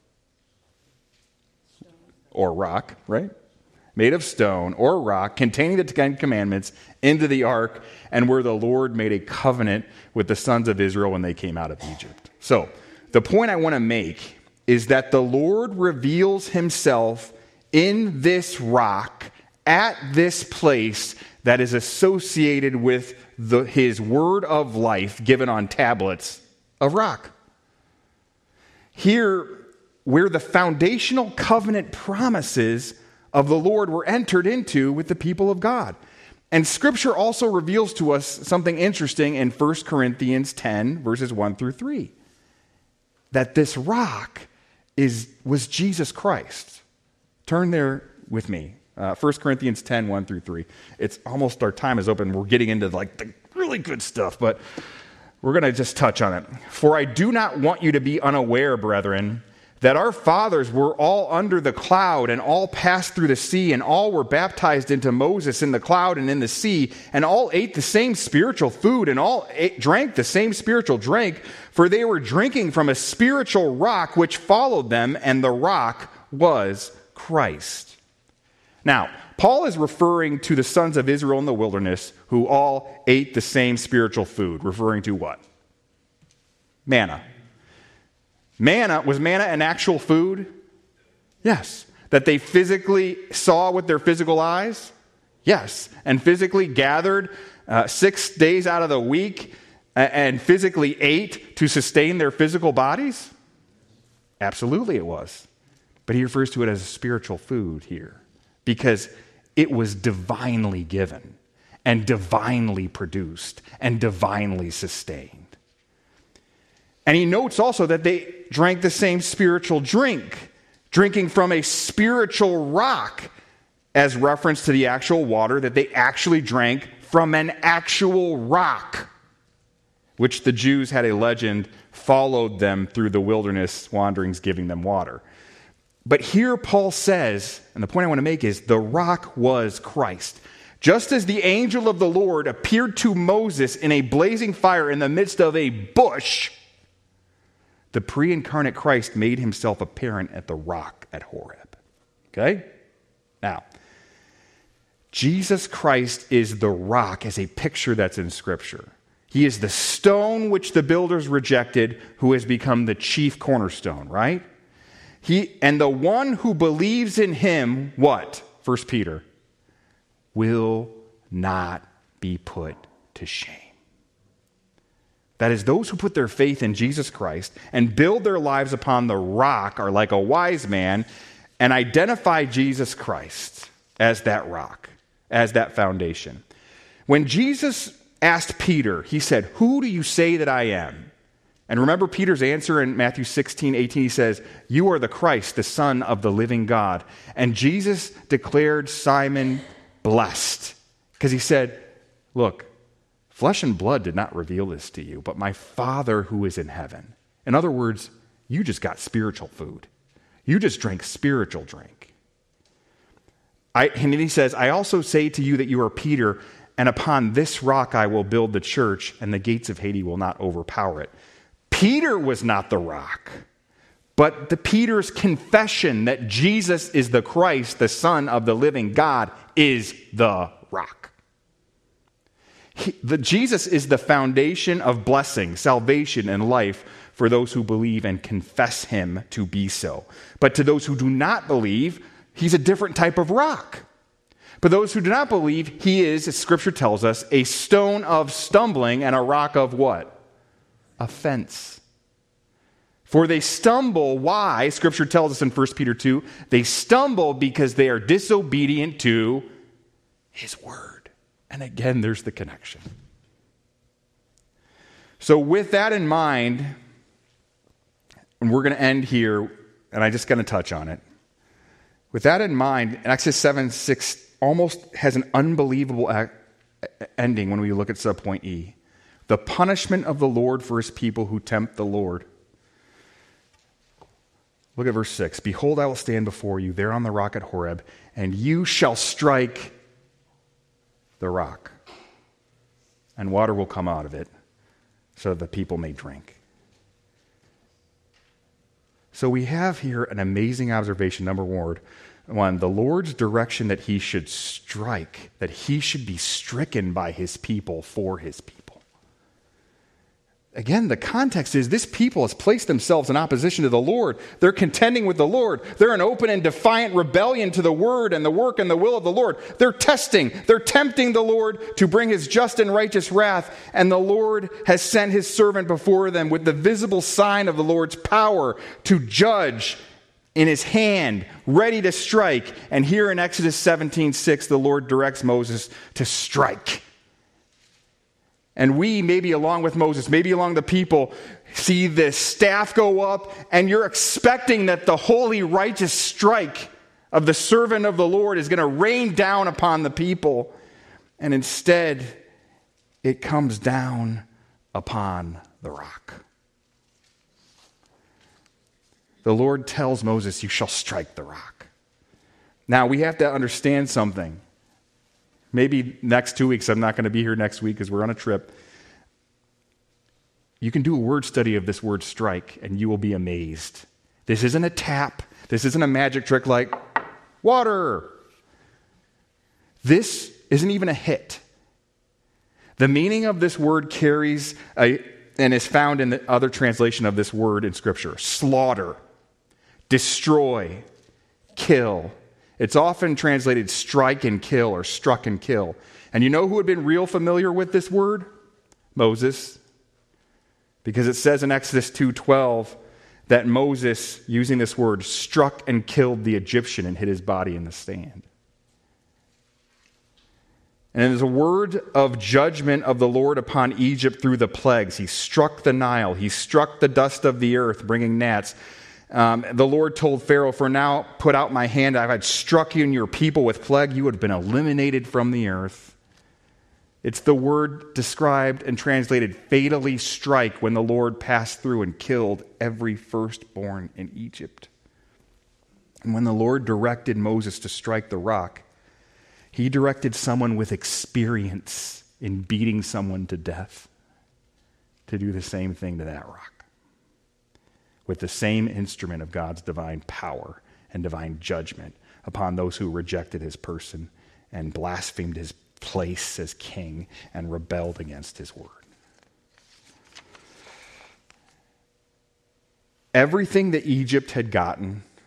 or rock, right? Made of stone or rock, containing the 10 commandments, into the ark, and where the Lord made a covenant with the sons of Israel when they came out of Egypt. So, the point I want to make is that the Lord reveals himself in this rock, at this place that is associated with his word of life given on tablets of rock. Here, where the foundational covenant promises of the Lord were entered into with the people of God. And Scripture also reveals to us something interesting in 1 Corinthians 10, verses 1 through 3. That this rock was Jesus Christ. Turn there with me. 1 Corinthians 10, 1 through 3. It's almost, our time is open. We're getting into like the really good stuff, but we're going to just touch on it. For I do not want you to be unaware, brethren, that our fathers were all under the cloud and all passed through the sea, and all were baptized into Moses in the cloud and in the sea, and all ate the same spiritual food, and all drank the same spiritual drink, for they were drinking from a spiritual rock which followed them, and the rock was Christ. Now, Paul is referring to the sons of Israel in the wilderness who all ate the same spiritual food, referring to what? Manna. Was manna an actual food? Yes. That they physically saw with their physical eyes? Yes. And physically gathered 6 days out of the week and physically ate to sustain their physical bodies? Absolutely it was. But he refers to it as a spiritual food here because it was divinely given and divinely produced and divinely sustained. And he notes also that they drank the same spiritual drink, drinking from a spiritual rock, as reference to the actual water that they actually drank from an actual rock, which the Jews had a legend followed them through the wilderness wanderings, giving them water. But here Paul says, and the point I want to make is, the rock was Christ. Just as the angel of the Lord appeared to Moses in a blazing fire in the midst of a bush, the pre-incarnate Christ made himself apparent at the rock at Horeb. Okay? Now, Jesus Christ is the rock as a picture that's in Scripture. He is the stone which the builders rejected, who has become the chief cornerstone, right? And the one who believes in him, what? 1 Peter, will not be put to shame. That is, those who put their faith in Jesus Christ and build their lives upon the rock are like a wise man and identify Jesus Christ as that rock, as that foundation. When Jesus asked Peter, he said, "Who do you say that I am?" And remember Peter's answer in Matthew 16:18, he says, "You are the Christ, the Son of the living God." And Jesus declared Simon blessed because he said, "Look, flesh and blood did not reveal this to you, but my Father who is in heaven." In other words, you just got spiritual food. You just drank spiritual drink. And he says, "I also say to you that you are Peter, and upon this rock I will build the church, and the gates of Hades will not overpower it." Peter was not the rock, but Peter's confession that Jesus is the Christ, the Son of the living God, is the rock. Jesus is the foundation of blessing, salvation, and life for those who believe and confess him to be so. But to those who do not believe, he's a different type of rock. But those who do not believe, he is, as Scripture tells us, a stone of stumbling and a rock of what? Offense. For they stumble, why? Scripture tells us in 1 Peter 2, they stumble because they are disobedient to his word. And again, there's the connection. So with that in mind, and we're going to end here, and I'm just going to touch on it. With that in mind, Exodus 7:6 almost has an unbelievable ending when we look at subpoint E. The punishment of the Lord for his people who tempt the Lord. Look at verse 6. "Behold, I will stand before you there on the rock at Horeb, and you shall strike the rock, and water will come out of it, so that the people may drink." So we have here an amazing observation. Number one, the Lord's direction that he should strike, that he should be stricken by his people for his people. Again, the context is this people has placed themselves in opposition to the Lord. They're contending with the Lord. They're in open and defiant rebellion to the word and the work and the will of the Lord. They're tempting the Lord to bring his just and righteous wrath. And the Lord has sent his servant before them with the visible sign of the Lord's power to judge in his hand, ready to strike. And here in Exodus 17:6, the Lord directs Moses to strike. And we, maybe along with Moses, maybe along the people, see this staff go up, and you're expecting that the holy, righteous strike of the servant of the Lord is going to rain down upon the people. And instead, it comes down upon the rock. The Lord tells Moses, "You shall strike the rock." Now, we have to understand something. Maybe next 2 weeks, I'm not going to be here next week because we're on a trip. You can do a word study of this word strike, and you will be amazed. This isn't a tap. This isn't a magic trick like water. This isn't even a hit. The meaning of this word carries and is found in the other translation of this word in Scripture: slaughter, destroy, kill. It's often translated strike and kill or struck and kill. And you know who had been real familiar with this word? Moses. Because it says in Exodus 2:12 that Moses, using this word, struck and killed the Egyptian and hid his body in the sand. And it is a word of judgment of the Lord upon Egypt through the plagues. He struck the Nile. He struck the dust of the earth, bringing gnats. The Lord told Pharaoh, "For now put out my hand. If I'd struck you and your people with plague, you would have been eliminated from the earth." It's the word described and translated fatally strike when the Lord passed through and killed every firstborn in Egypt. And when the Lord directed Moses to strike the rock, he directed someone with experience in beating someone to death to do the same thing to that rock, with the same instrument of God's divine power and divine judgment upon those who rejected his person and blasphemed his place as king and rebelled against his word. Everything that Egypt had gotten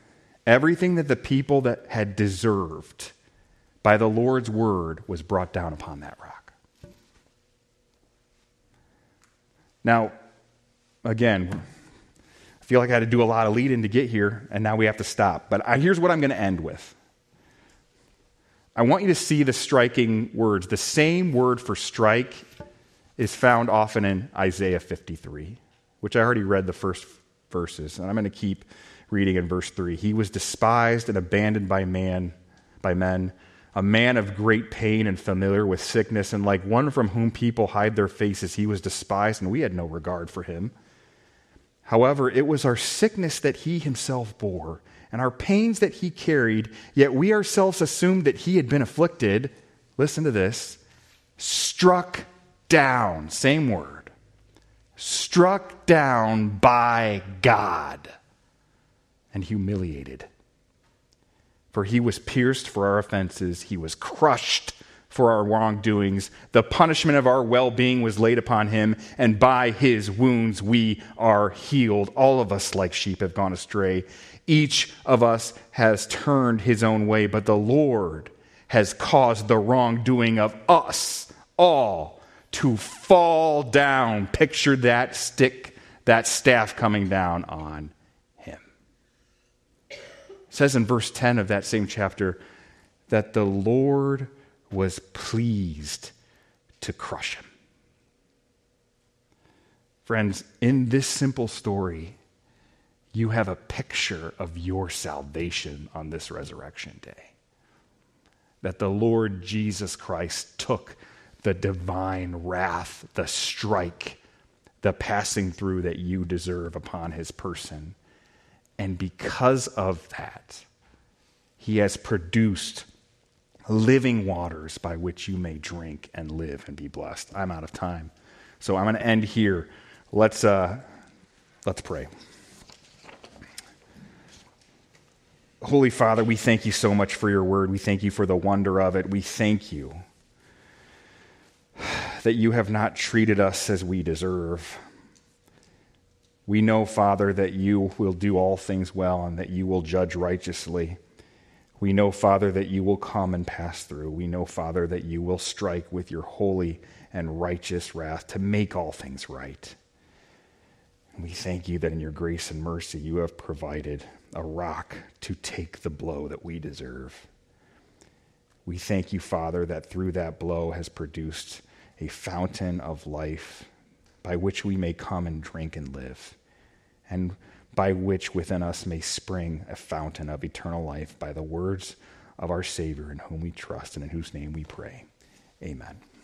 Everything that the people that had deserved by the Lord's word was brought down upon that rock. Now, again, I feel like I had to do a lot of lead-in to get here, and now we have to stop. But here's what I'm going to end with. I want you to see the striking words. The same word for strike is found often in Isaiah 53, which I already read the first verses, and I'm going to keep reading in verse 3. He was despised and abandoned by men, a man of great pain and familiar with sickness, and like one from whom people hide their faces, he was despised, and we had no regard for him. However, it was our sickness that he himself bore, and our pains that he carried, yet we ourselves assumed that he had been afflicted. Listen to this. Struck down, same word. Struck down by God and humiliated. For he was pierced for our offenses, he was crushed for our wrongdoings. The punishment of our well-being was laid upon him, and by his wounds we are healed. All of us like sheep have gone astray. Each of us has turned his own way, but the Lord has caused the wrongdoing of us all to fall down. Picture that stick, that staff coming down on him. It says in verse 10 of that same chapter that the Lord was pleased to crush him. Friends, in this simple story, you have a picture of your salvation on this resurrection day. That the Lord Jesus Christ took the divine wrath, the strike, the passing through that you deserve upon his person. And because of that, he has produced living waters by which you may drink and live and be blessed. I'm out of time, so I'm going to end here. Let's pray. Holy Father, we thank you so much for your word. We thank you for the wonder of it. We thank you that you have not treated us as we deserve. We know, Father, that you will do all things well and that you will judge righteously. We know, Father, that you will come and pass through. We know, Father, that you will strike with your holy and righteous wrath to make all things right. And we thank you that in your grace and mercy you have provided a rock to take the blow that we deserve. We thank you, Father, that through that blow has produced a fountain of life by which we may come and drink and live, and by which within us may spring a fountain of eternal life by the words of our Savior in whom we trust and in whose name we pray. Amen.